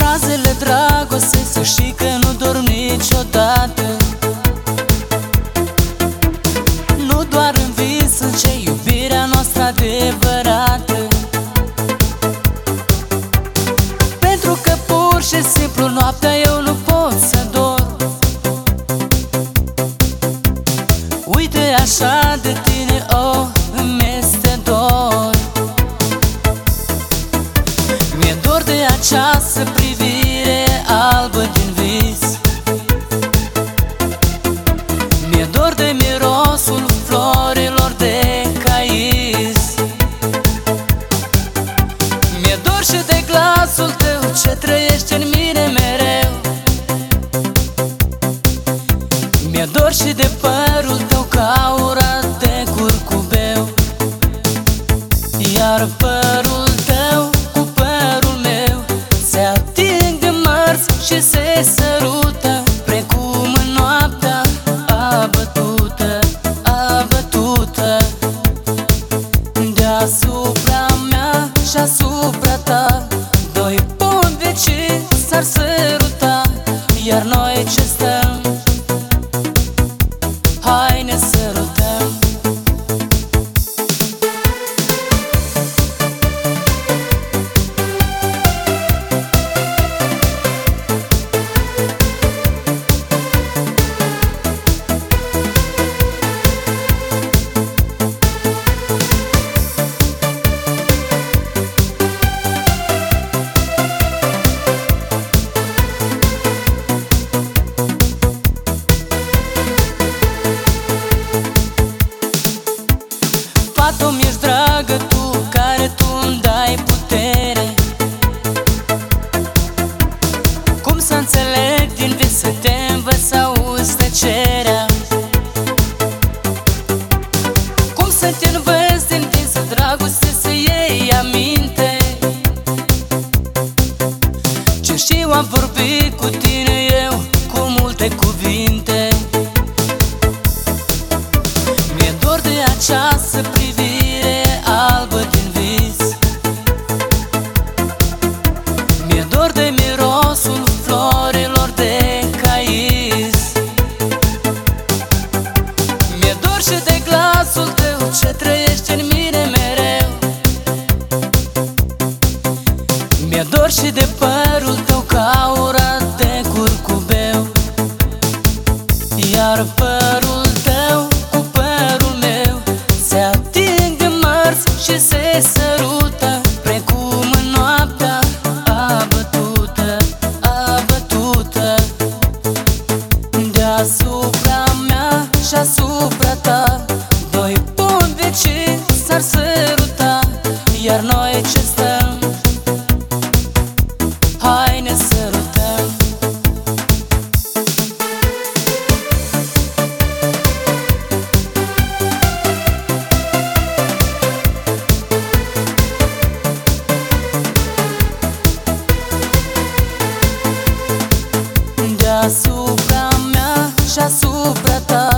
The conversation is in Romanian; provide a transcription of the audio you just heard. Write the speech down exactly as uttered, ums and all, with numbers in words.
Razele dragostei, să știi că nu dorm niciodată. Nu doar în vis înce iubirea noastră adevărată, pentru că pur și simplu noaptea eu nu pot să dorm. Uite așa de tine, oh, îmi este dor. Mi-e dor de această privire albă din vis. Mi-e dor de mirosul florilor de caiz. Mi-e dor și de glasul tău ce trăiește în mine mereu. Mi-e dor și de părul tău ca urat de curcubeu. Iar părul tău cu părul meu se ating de mărți și se sărută, precum în noaptea abătută, abătută. Deasupra mea și asupra ta doi pomni vecini s-ar săruta. Iar noi ce stăm? Hai ne sărutăm. Fată-mi ești dragă tu, care tu îmi dai putere. Cum să înțeleg din vis, să te învăț să auzi tăcerea? Cum să te învăț din vis, să dragoste să iei aminte? Ce știu am vorbit cu tine eu cu multe cuvinte. Mi-e dor de această privire albă din vis. Mi-e dor de mirosul florilor de caiz. Mi-e dor și de glasul tău ce trăiește în mine mereu. Mi-e dor și de părul tău ca urat de curcubeu. Iar părul tău cu părul meu se ating de mărți și se sărută, precum în noaptea abătută, abătută. Deasupra mea și asupra ta doi pomni vecini s-ar săruta. Iar noi ce stăm? Hai ne sărutăm. Deasupra mea și asupra ta